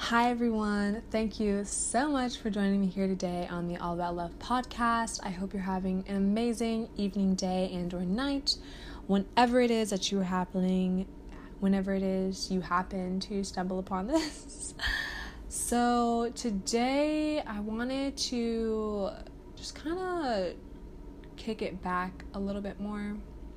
Hi everyone, thank you so much for joining me here today on the All About Love podcast. I hope you're having an amazing evening, day, and or night, whenever it is that you are happening, whenever it is you happen to stumble upon this. So today I wanted to just kind of kick it back a little bit more.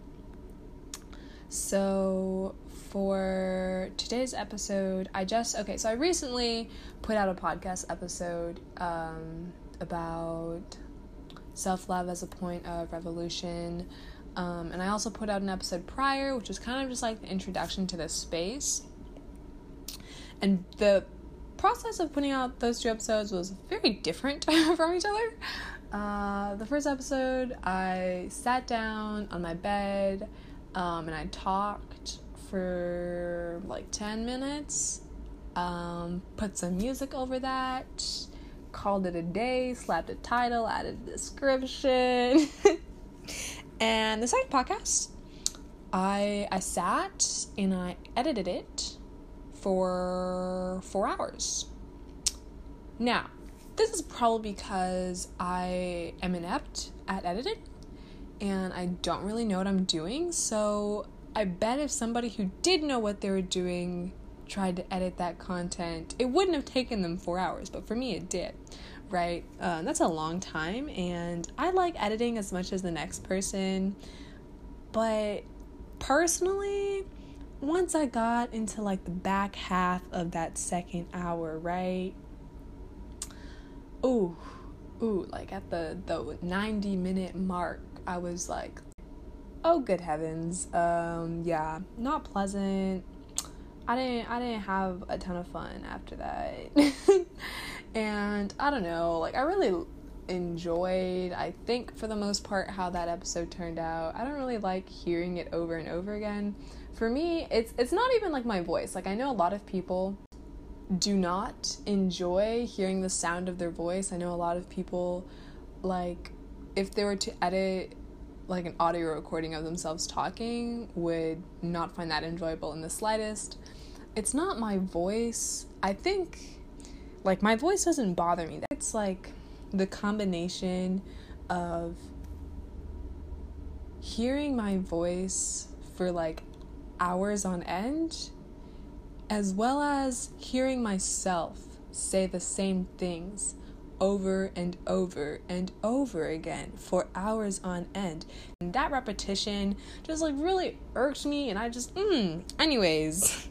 So for today's episode, I recently put out a podcast episode about self-love as a point of revolution, and I also put out an episode prior, which was kind of just like the introduction to this space. And the process of putting out those two episodes was very different from each other. The first episode, I sat down on my bed, and I talked for like 10 minutes, put some music over that, called it a day, slapped a title, added a description. And the second podcast, I sat and I edited it for 4 hours. Now, this is probably because I am inept at editing and I don't really know what I'm doing, so I bet if somebody who did know what they were doing tried to edit that content, it wouldn't have taken them 4 hours, but for me it did, right? That's a long time, and I like editing as much as the next person, but personally, once I got into like the back half of that second hour, right? Like at the 90-minute mark, I was like, oh good heavens, yeah, not pleasant. I didn't have a ton of fun after that. And I don't know, like I really enjoyed, I think for the most part, how that episode turned out. I don't really like hearing it over and over again. For me, it's not even like my voice. Like I know a lot of people do not enjoy hearing the sound of their voice. I know a lot of people, like, if they were to edit like an audio recording of themselves talking, would not find that enjoyable in the slightest. It's not my voice. I think, like, my voice doesn't bother me. It's like the combination of hearing my voice for like hours on end, as well as hearing myself say the same things over and over and over again for hours on end. And that repetition just like really irked me, and I just, anyways.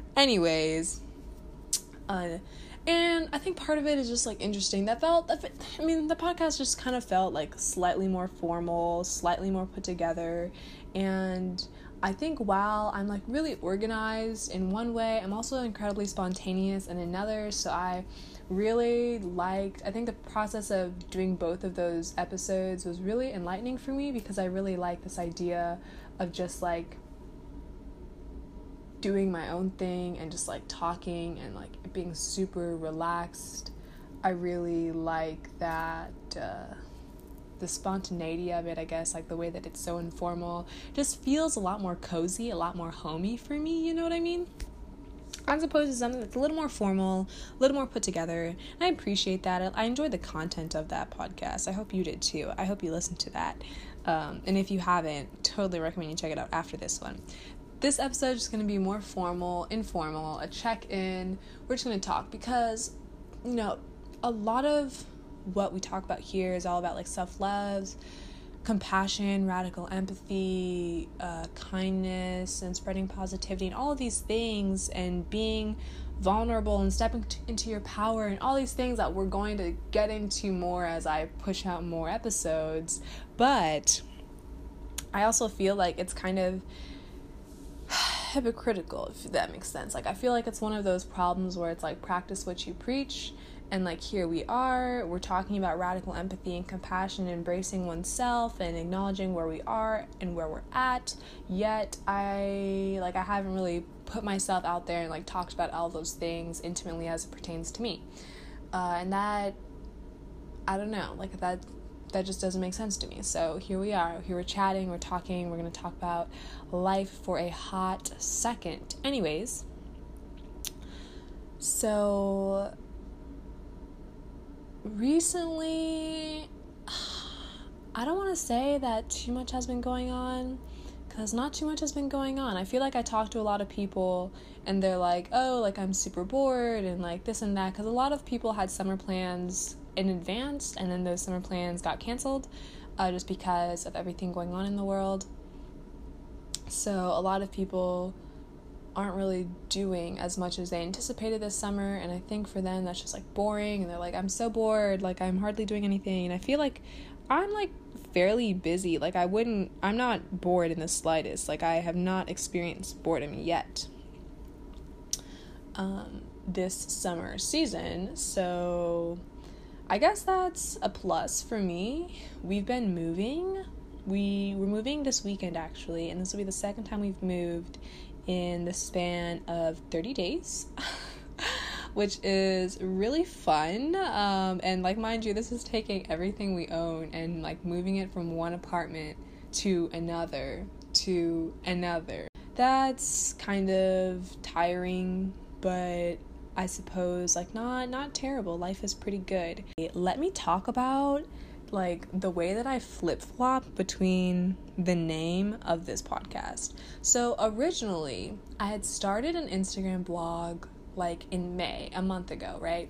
And I think part of it is just like interesting. The podcast just kind of felt like slightly more formal, slightly more put together, and I think while I'm like really organized in one way, I'm also incredibly spontaneous in another. So I really liked, I think the process of doing both of those episodes was really enlightening for me, because I really like this idea of just like doing my own thing and just like talking and like being super relaxed. I really like that, the spontaneity of it, I guess, like the way that it's so informal, just feels a lot more cozy, a lot more homey for me, you know what I mean? As opposed to something that's a little more formal, a little more put together. And I appreciate that. I enjoyed the content of that podcast. I hope you did too. I hope you listened to that. And if you haven't, totally recommend you check it out after this one. This episode is going to be more formal, informal, a check-in. We're just going to talk because, you know, a lot of what we talk about here is all about like self-love, compassion, radical empathy, kindness, and spreading positivity, and all of these things, and being vulnerable and stepping into your power, and all these things that we're going to get into more as I push out more episodes. But I also feel like it's kind of hypocritical, if that makes sense. Like I feel like it's one of those problems where it's like practice what you preach. And like here we're talking about radical empathy and compassion, embracing oneself and acknowledging where we are and where we're at. Yet I haven't really put myself out there and like talked about all those things intimately as it pertains to me. And that, I don't know, like that just doesn't make sense to me. So here we are, here we're chatting, we're talking, we're going to talk about life for a hot second. Anyways, So recently, I don't want to say that too much has been going on, because not too much has been going on. I feel like I talk to a lot of people and they're like, oh, like I'm super bored and like this and that, because a lot of people had summer plans in advance and then those summer plans got canceled just because of everything going on in the world. So a lot of people aren't really doing as much as they anticipated this summer, and I think for them that's just like boring, and they're like, I'm so bored, like I'm hardly doing anything. And I feel like I'm like fairly busy. Like I'm not bored in the slightest. Like I have not experienced boredom yet this summer season, so I guess that's a plus for me. We've been moving. We were moving this weekend actually, and this will be the second time we've moved in the span of 30 days, which is really fun. And like, mind you, this is taking everything we own and like moving it from one apartment to another. That's kind of tiring, but I suppose like not terrible. Life is pretty good. Let me talk about like the way that I flip-flop between the name of this podcast. So originally I had started an Instagram blog like in May, a month ago, right?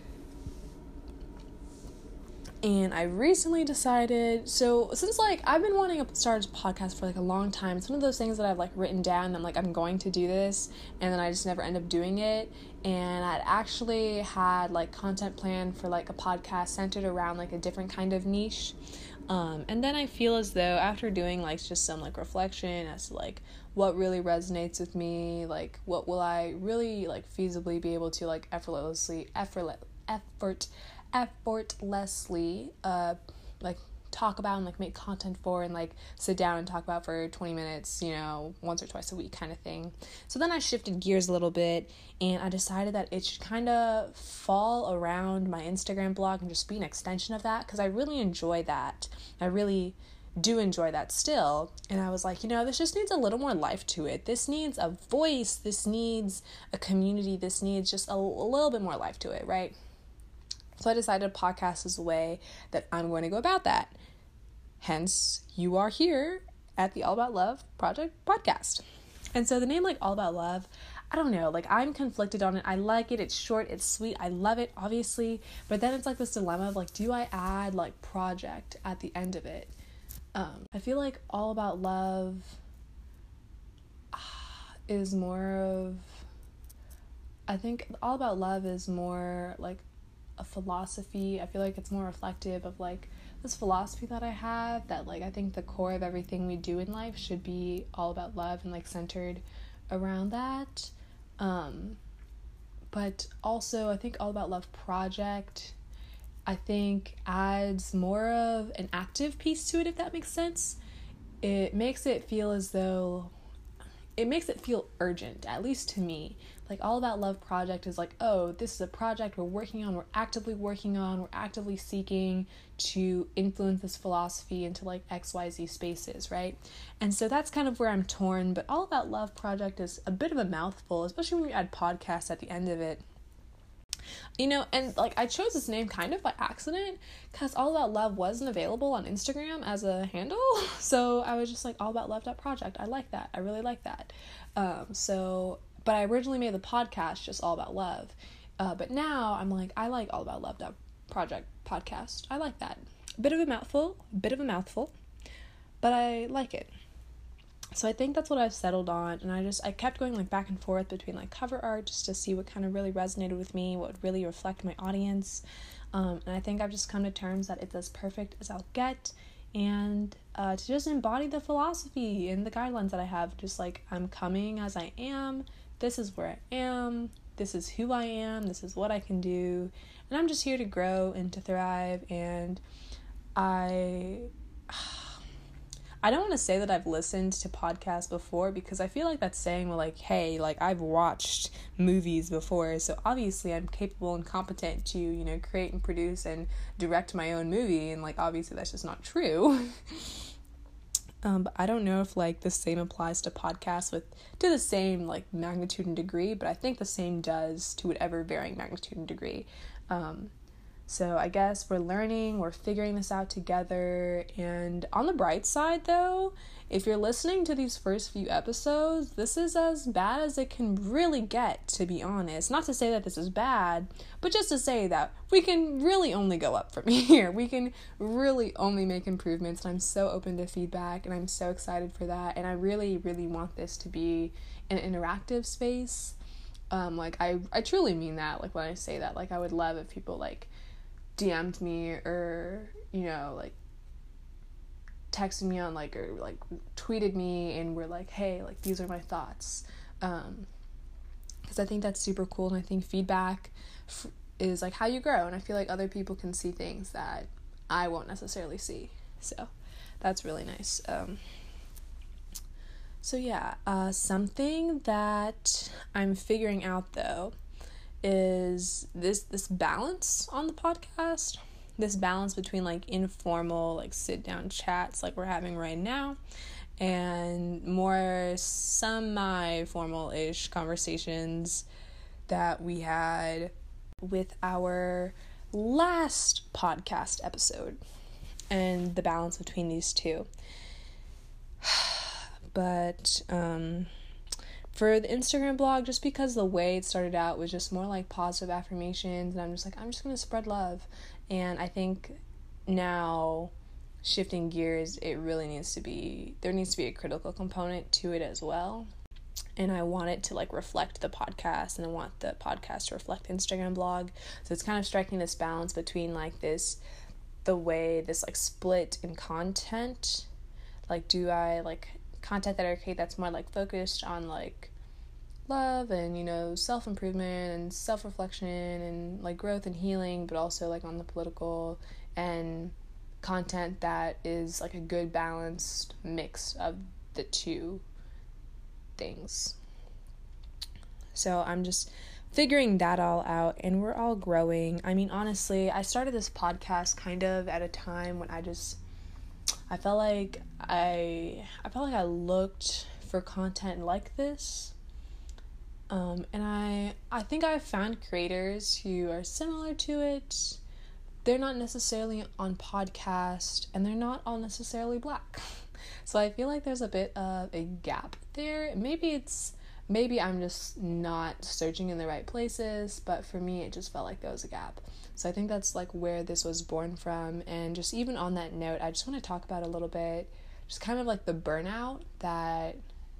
And I recently decided, so since like I've been wanting to start a podcast for like a long time, it's one of those things that I've like written down and I'm like, I'm going to do this, and then I just never end up doing it. And I'd actually had like content planned for like a podcast centered around like a different kind of niche. And then I feel as though after doing like just some like reflection as to like what really resonates with me, like what will I really like feasibly be able to like effortlessly like talk about and like make content for, and like sit down and talk about for 20 minutes, you know, once or twice a week kind of thing. So then I shifted gears a little bit and I decided that it should kind of fall around my Instagram blog and just be an extension of that, because I really enjoy that. I really do enjoy that still. And I was like, you know, this just needs a little more life to it. This needs a voice. This needs a community. This needs just a little bit more life to it, right? So I decided a podcast is the way that I'm going to go about that. Hence, you are here at the All About Love Project podcast. And so the name, like, All About Love, I don't know, like, I'm conflicted on it. I like it. It's short. It's sweet. I love it, obviously. But then it's like this dilemma of, like, do I add, like, project at the end of it? I feel like All About Love is more of, I think All About Love is more, like, a philosophy. I feel like it's more reflective of like this philosophy that I have, that like I think the core of everything we do in life should be all about love and like centered around that. But also I think All About Love Project, I think, adds more of an active piece to it, if that makes sense. It makes it feel as though, it makes it feel urgent, at least to me. Like, All About Love Project is like, oh, this is a project we're working on, we're actively seeking to influence this philosophy into like XYZ spaces, right? And so that's kind of where I'm torn, but All About Love Project is a bit of a mouthful, especially when you add podcast at the end of it. You know, and like I chose this name kind of by accident because All About Love wasn't available on Instagram as a handle. So I was just like, All About Love.project. I like that. I really like that. But I originally made the podcast just All About Love. But now I'm like, I like All About Love.project podcast. I like that. A bit of a mouthful, but I like it. So I think that's what I've settled on, and I kept going like back and forth between like cover art just to see what kind of really resonated with me, what would really reflect my audience, and I think I've just come to terms that it's as perfect as I'll get, and to just embody the philosophy and the guidelines that I have, just like I'm coming as I am, this is where I am, this is who I am, this is what I can do, and I'm just here to grow and to thrive. And I don't want to say that I've listened to podcasts before, because I feel like that's saying, well, like, hey, like, I've watched movies before, so obviously I'm capable and competent to, you know, create and produce and direct my own movie, and, like, obviously that's just not true. But I don't know if like the same applies to podcasts to the same like magnitude and degree, but I think the same does to whatever varying magnitude and degree. So I guess we're figuring this out together. And on the bright side though, if you're listening to these first few episodes, this is as bad as it can really get, to be honest. Not to say that this is bad, but just to say that we can really only go up from here. We can really only make improvements, and I'm so open to feedback, and I'm so excited for that. And I really, really want this to be an interactive space. Like I truly mean that, like when I say that. Like I would love if people like DM'd me or, you know, like texted me on like, or like tweeted me and were like, hey, like these are my thoughts, because I think that's super cool, and I think feedback is like how you grow, and I feel like other people can see things that I won't necessarily see, so that's really nice. So yeah, something that I'm figuring out though is this balance on the podcast. This balance between like informal, like sit down chats like we're having right now, and more semi-formal-ish conversations that we had with our last podcast episode, and the balance between these two. But for the Instagram blog, just because the way it started out was just more like positive affirmations, and I'm just going to spread love. And I think now, shifting gears, there needs to be a critical component to it as well. And I want it to like reflect the podcast, and I want the podcast to reflect the Instagram blog. So it's kind of striking this balance between like this like split in content. Like, do I like content that I create that's more like focused on like love and, you know, self-improvement and self-reflection and like growth and healing, but also like on the political, and content that is like a good balanced mix of the two things. So I'm just figuring that all out, and we're all growing. I mean, honestly, I started this podcast kind of at a time when I felt like I looked for content like this. And I think I've found creators who are similar to it. They're not necessarily on podcast, and they're not all necessarily Black. So I feel like there's a bit of a gap there. Maybe I'm just not searching in the right places, but for me, it just felt like there was a gap. So I think that's like where this was born from. And just even on that note, I just want to talk about a little bit, just kind of like the burnout that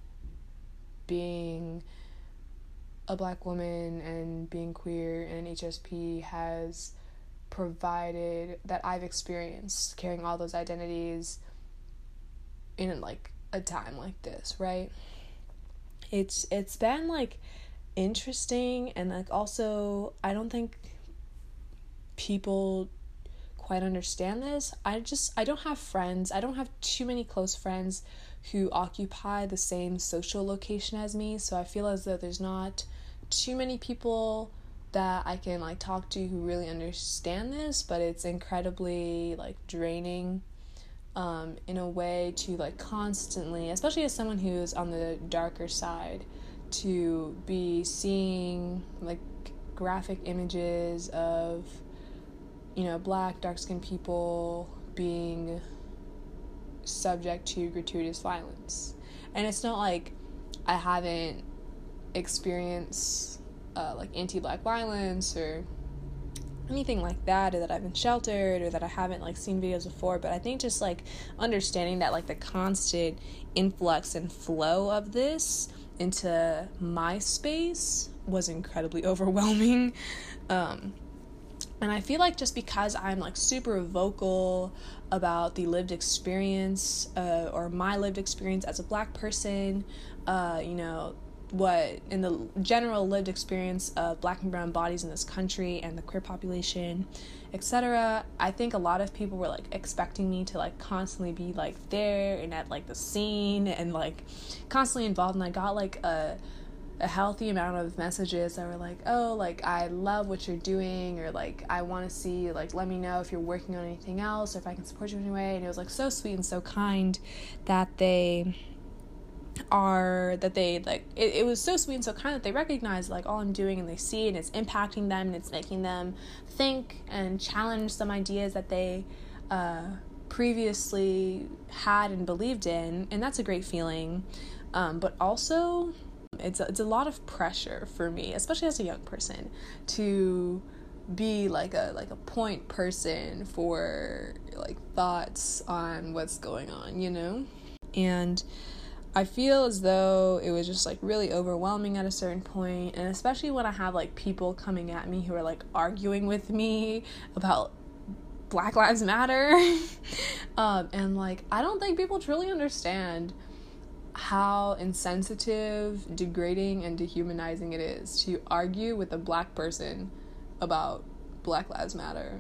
being a Black woman and being queer and an HSP has provided, that I've experienced carrying all those identities in like a time like this, right? It's been like interesting, and like also I don't think people quite understand this. I don't have friends. I don't have too many close friends who occupy the same social location as me, so I feel as though there's not too many people that I can like talk to who really understand this, but it's incredibly like draining in a way to like constantly, especially as someone who's on the darker side, to be seeing like graphic images of, you know, Black, dark-skinned people being subject to gratuitous violence. And it's not like I haven't experienced like anti-Black violence or anything like that, or that I've been sheltered, or that I haven't like seen videos before, but I think just like understanding that like the constant influx and flow of this into my space was incredibly overwhelming. And I feel like just because I'm like super vocal about the lived experience, or my lived experience as a Black person, you know, what in the general lived experience of Black and brown bodies in this country and the queer population, etc., I think a lot of people were like expecting me to like constantly be like there and at like the scene and like constantly involved, and I got like a a healthy amount of messages that were like, oh, like, I love what you're doing, or like, I want to see, like, let me know if you're working on anything else, or if I can support you in any way. And it was like so sweet and so kind that it was so sweet and so kind that they recognize like all I'm doing, and they see, and it's impacting them, and it's making them think and challenge some ideas that they previously had and believed in. And that's a great feeling. But also it's a lot of pressure for me, especially as a young person, to be like a point person for like thoughts on what's going on, you know? And I feel as though it was just like really overwhelming at a certain point, and especially when I have like people coming at me who are like arguing with me about Black Lives Matter. And like, I don't think people truly understand how insensitive, degrading, and dehumanizing it is to argue with a Black person about Black Lives Matter.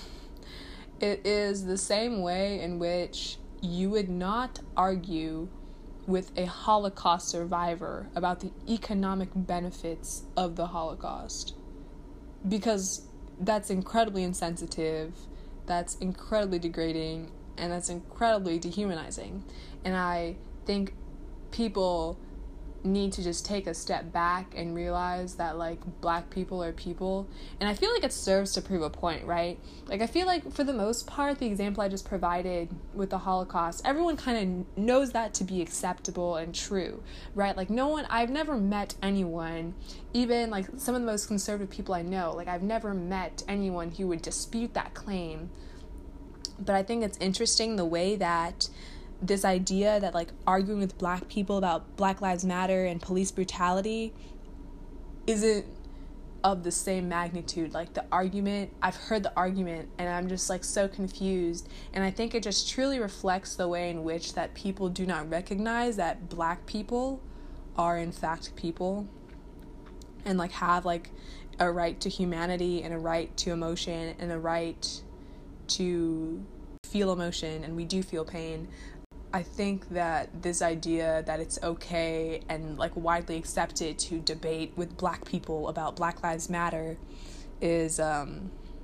It is the same way in which you would not argue with a Holocaust survivor about the economic benefits of the Holocaust, because that's incredibly insensitive, that's incredibly degrading, and that's incredibly dehumanizing. And I think people need to just take a step back and realize that like Black people are people. And I feel like it serves to prove a point, right? Like, I feel like for the most part, the example I just provided with the Holocaust, everyone kind of knows that to be acceptable and true, right? Like, I've never met anyone, even like some of the most conservative people I know, like I've never met anyone who would dispute that claim. But I think it's interesting the way that this idea that like arguing with Black people about Black Lives Matter and police brutality isn't of the same magnitude. Like, I've heard the argument, and I'm just like so confused. And I think it just truly reflects the way in which that people do not recognize that Black people are in fact people, and like have like a right to humanity, and a right to emotion, and a right to feel emotion, and we do feel pain. I think that this idea that it's okay and like widely accepted to debate with Black people about Black Lives Matter is a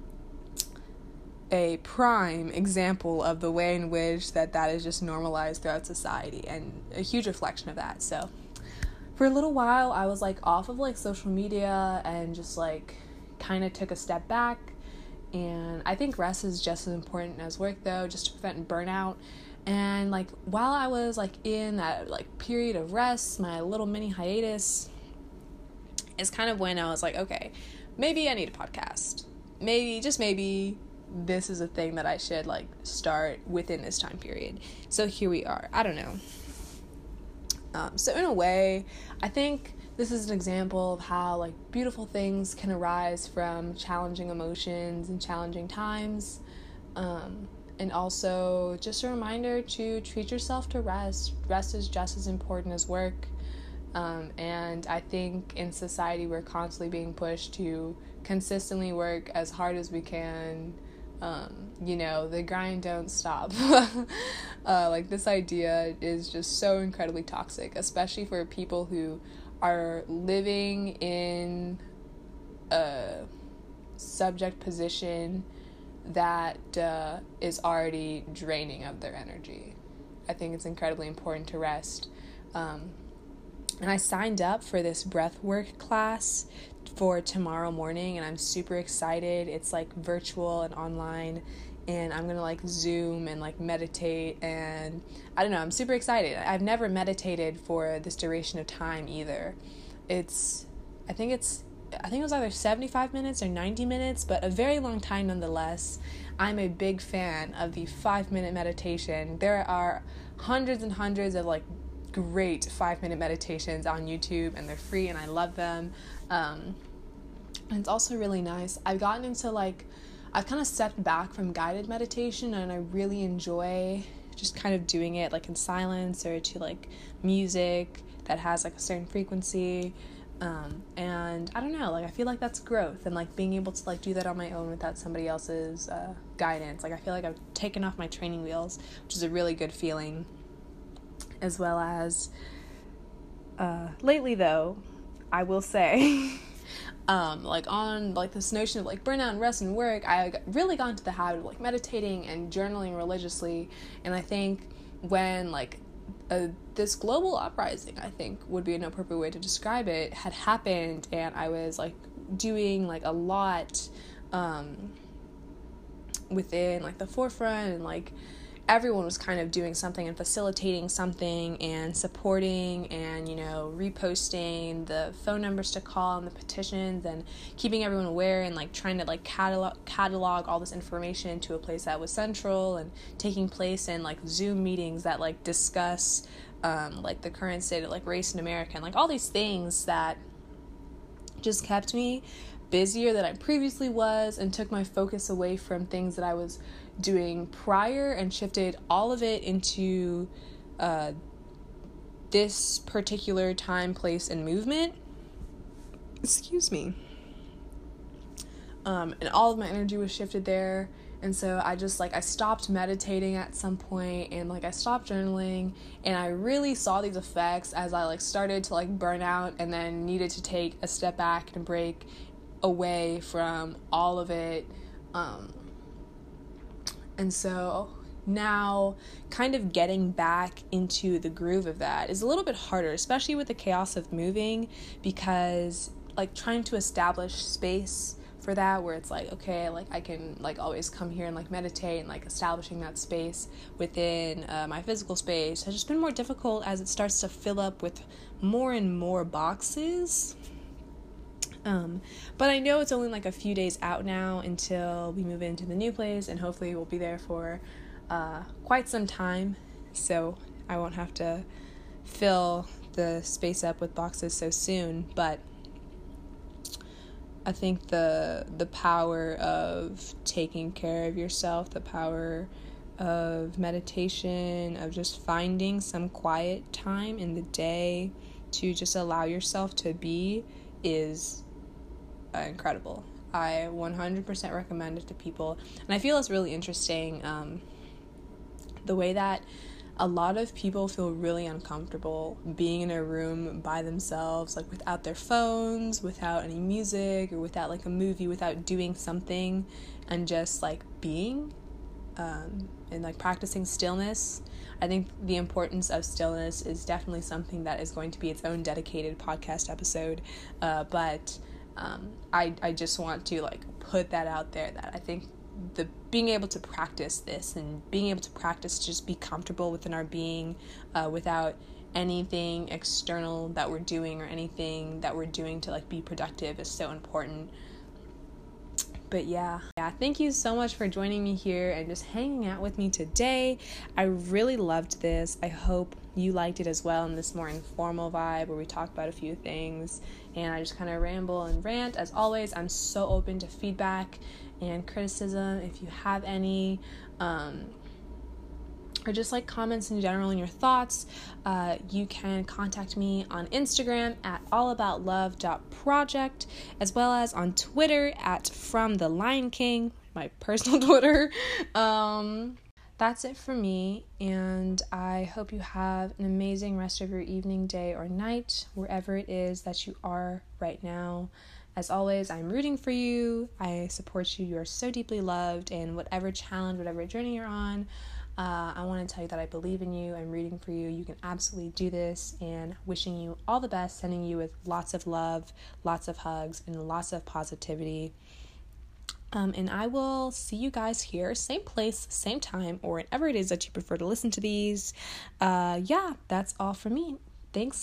prime example of the way in which that is just normalized throughout society, and a huge reflection of that. So for a little while I was like off of like social media and just like kind of took a step back. And I think rest is just as important as work, though, just to prevent burnout. And like while I was like in that like period of rest, my little mini hiatus, is kind of when I was like, okay, maybe I need a podcast. Maybe, just maybe, this is a thing that I should like start within this time period. So here we are. I don't know. So in a way, I think this is an example of how like beautiful things can arise from challenging emotions and challenging times. And also just a reminder to treat yourself to rest. Rest is just as important as work. And I think in society we're constantly being pushed to consistently work as hard as we can. The grind don't stop. Like, this idea is just so incredibly toxic, especially for people who are living in a subject position that is already draining of their energy. I think it's incredibly important to rest. And I signed up for this breathwork class for tomorrow morning, and I'm super excited. It's like virtual and online, and I'm gonna like Zoom and like meditate, and I don't know, I'm super excited. I've never meditated for this duration of time either. I think it was either 75 minutes or 90 minutes, but a very long time nonetheless. I'm a big fan of the 5-minute meditation. There are hundreds and hundreds of like great 5-minute meditations on YouTube, and they're free, and I love them. And it's also really nice. I've kind of stepped back from guided meditation, and I really enjoy just kind of doing it like in silence or to like music that has like a certain frequency. And I don't know, like I feel like that's growth, and like being able to like do that on my own without somebody else's guidance. Like I feel like I've taken off my training wheels, which is a really good feeling. As well as lately though, I will say, like on like this notion of like burnout and rest and work, I really got into the habit of like meditating and journaling religiously. And I think when like this global uprising, I think would be an appropriate way to describe it, had happened, and I was like doing like a lot within like the forefront, and like everyone was kind of doing something and facilitating something and supporting and, you know, reposting the phone numbers to call and the petitions and keeping everyone aware and like trying to like catalog all this information into a place that was central and taking place in like Zoom meetings that like discuss like the current state of like race in America and like all these things that just kept me busier than I previously was and took my focus away from things that I was doing prior and shifted all of it into this particular time, place, and movement. Excuse me. And all of my energy was shifted there. And so I just like, I stopped meditating at some point and like I stopped journaling, and I really saw these effects as I like started to like burn out and then needed to take a step back and break away from all of it. And so now kind of getting back into the groove of that is a little bit harder, especially with the chaos of moving, because like trying to establish space for that where it's like, okay, like I can like always come here and like meditate, and like establishing that space within my physical space has just been more difficult as it starts to fill up with more and more boxes. But I know it's only like a few days out now until we move into the new place, and hopefully we'll be there for quite some time, so I won't have to fill the space up with boxes so soon. But I think the power of taking care of yourself, the power of meditation, of just finding some quiet time in the day to just allow yourself to be is incredible. I 100% recommend it to people. And I feel it's really interesting the way that a lot of people feel really uncomfortable being in a room by themselves, like without their phones, without any music, or without like a movie, without doing something, and just like being and like practicing stillness. I think the importance of stillness is definitely something that is going to be its own dedicated podcast episode, but I just want to like put that out there, that I think the being able to practice this and being able to practice just be comfortable within our being without anything external that we're doing or anything that we're doing to like be productive is so important. But yeah, thank you so much for joining me here and just hanging out with me today. I really loved this. I hope you liked it as well, in this more informal vibe where we talk about a few things and I just kind of ramble and rant. As always, I'm so open to feedback and criticism if you have any, or just like comments in general and your thoughts. You can contact me on Instagram at allaboutlove.project, as well as on Twitter at FromTheLionKing, my personal Twitter. That's it for me, and I hope you have an amazing rest of your evening, day, or night, wherever it is that you are right now. As always, I'm rooting for you. I support you. You are so deeply loved, and whatever challenge, whatever journey you're on, I want to tell you that I believe in you. I'm rooting for you. You can absolutely do this, and wishing you all the best, sending you with lots of love, lots of hugs, and lots of positivity. And I will see you guys here, same place, same time, or whenever it is that you prefer to listen to these. That's all for me. Thanks.